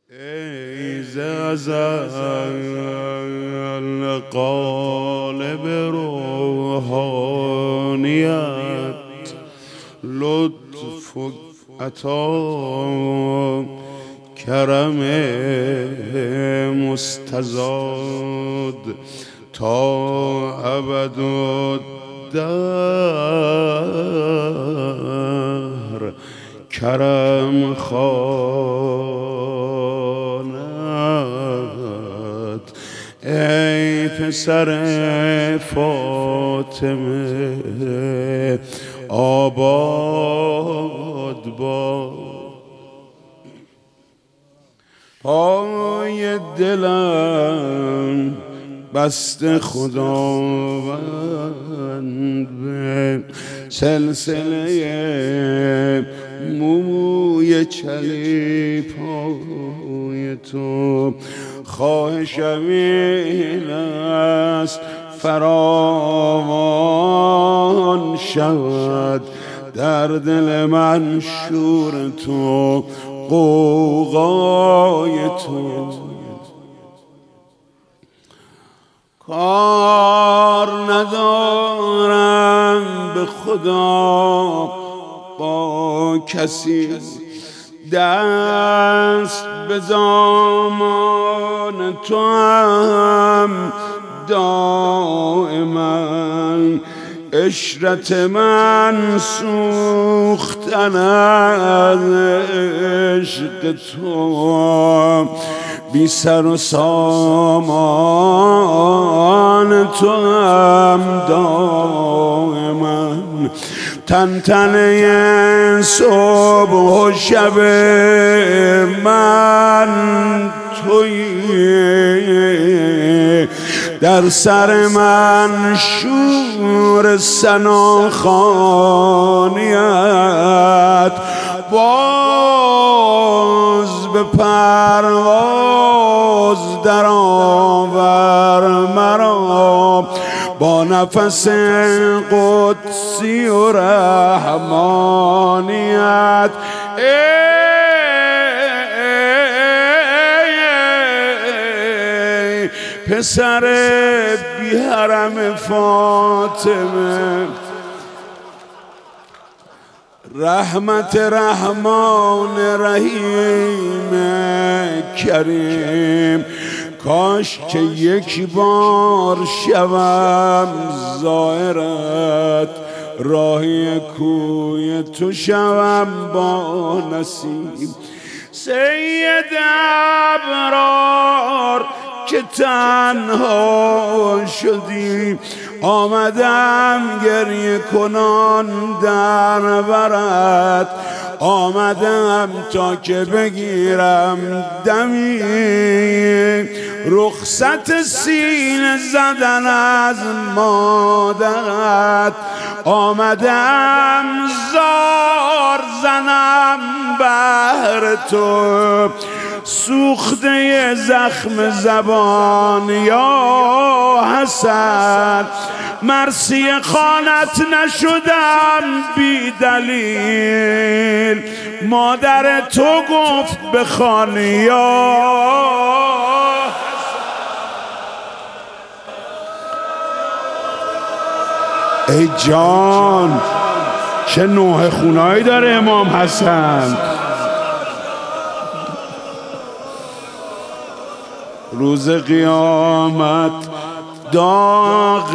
ای ز ازل قالب روحانیت لطف و عطا کرم مستزاد تا ابدالدهر کرم خواند. ای پسر فاطمه آباد با پای دلم بست خداوند به سلسله موی چلیپای تو. خواهشم این است فراوان شود در دل من شور تو غوغای تو. کار ندارم به خدا با کسی دست به دامان تو هم دائما. عشرت من سوختن از عشق تو بی سر و سامان تو هم دائما. تنتنه صبح و شب من تویی، در سر من شور ثناخوانیت. باز به پرواز در آور مرا با نفس قدسی و رحمانیت. ای پسر بی حرم فاطمه، رحمت رحمان رحیم کریم، کاش که یک بار شوم زائرت، راهی کوی تو شوم با نسیم. سید ابرار که تنها شدی، آمدم گریه کنان در برت، آمدم تا که بگیرم دمی رخصت سینه زدن از مادرت. آمدم زار زنم بهر تو سوخته زخم زبان یا حسن. مرسی خانت نشدم بی دلیل، مادر تو گفت بخوان یا ای جان. چه نوح خونایی داره امام حسن. روز قیامت داغ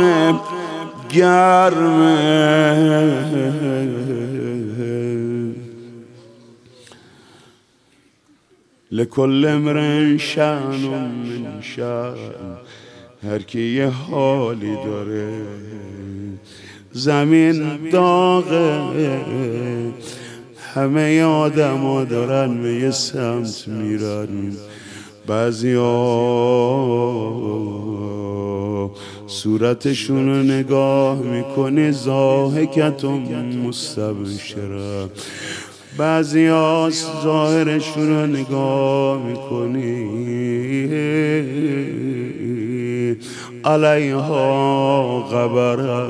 گرمه، لکل امرئ شأن من شأن، هر کی یه حالی داره. زمین داغه، همه آدم ها دارن به یه سمت میرن. بعضی ها صورتشون رو نگاه میکنی ضاحکت و مستبشرة، بعضی ها ظاهرشون رو نگاه میکنی علیها غبره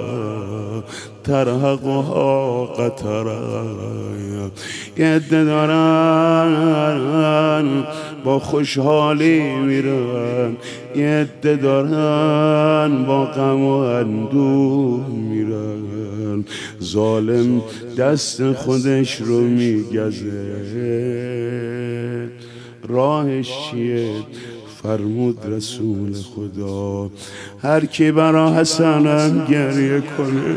ترهقها قتره. یه عده دارن با خوشحالی میرن، یه عده دارن با غم و اندوه میرن. ظالم دست خودش رو میگزه، راهش چیه؟ فرمود رسول خدا هر کی برا حسنم گریه کنه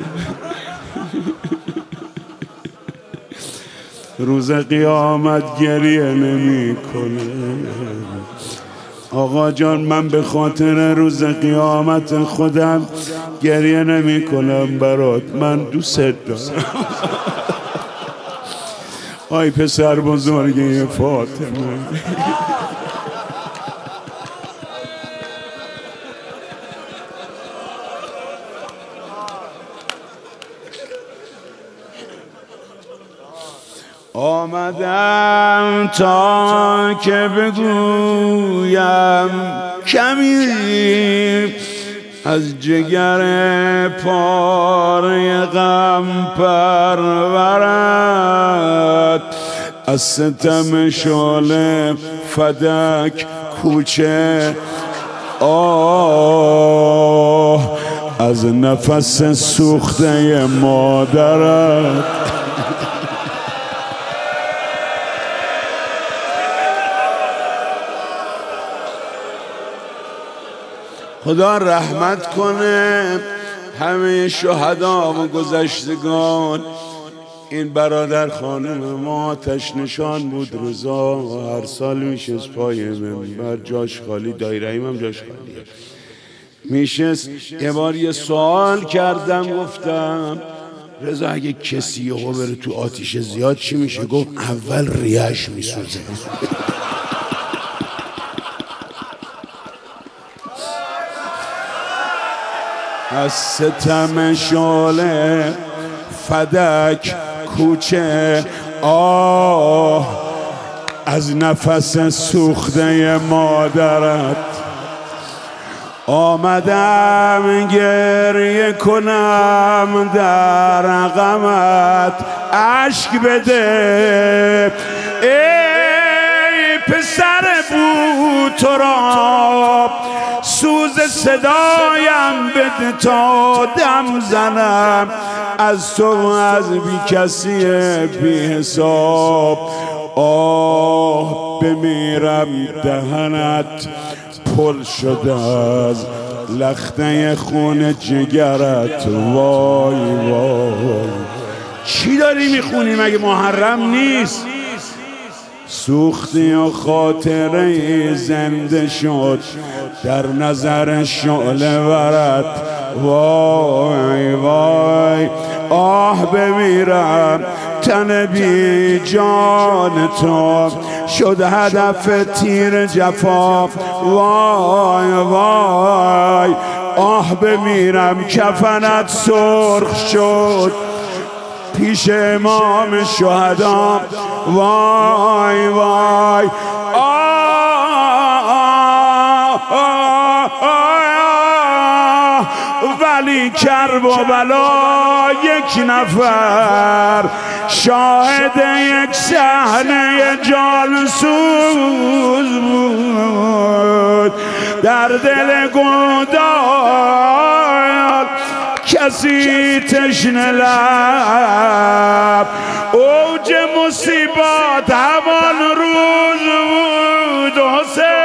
روز قیامت گریه نمی کنه. آقا جان من به خاطر روز قیامت خودم گریه نمی کنم برات، من دوست دارم. آی پسر بزرگی فاطمه آمدم تا که بگویم کمی از جگر پاره غم پرورد، از ستم شعله فدک کوچه آه، از نفس سوخته مادرت. خدا رحمت کنه همه شهدا و گذشتگان. این برادر خانم ما آتش نشان بود رضا، هر سال میشست پای منبر، جاش خالی، دایره‌ایم هم جاش خالیه، میشست. یه بار یه سوال کردم، گفتم رضا اگه کسی یهو بره تو آتیش زیاد چی میشه؟ گفت اول ریش میسوزه. از ستم شعله فدک کوچه آه، از نفس سوخته مادرت آمدم گریه کنم در غمت، اشک بده ای پسر بوتراب، سوز صدایم بده تا دم زنم از تو و از بی کسی بی حساب. آه بمیرم دهنت پل شده از لخته خون جگرت. وای وای چی داری میخونی؟ مگه محرم نیست؟ سوختی و خاطره زنده شد در نظر شعله ورت. وای وای آه بمیرم تن بی جان تو شد هدف تیر جفا. وای وای آه بمیرم کفنت سرخ شد پیش امام شهدا. وای وای ولی کرب و بلا یک نفر شاهد یک صحنه جانسوز بود در دل گودال کسی تشنه لب. اوج مصیبات همان روز بود حسین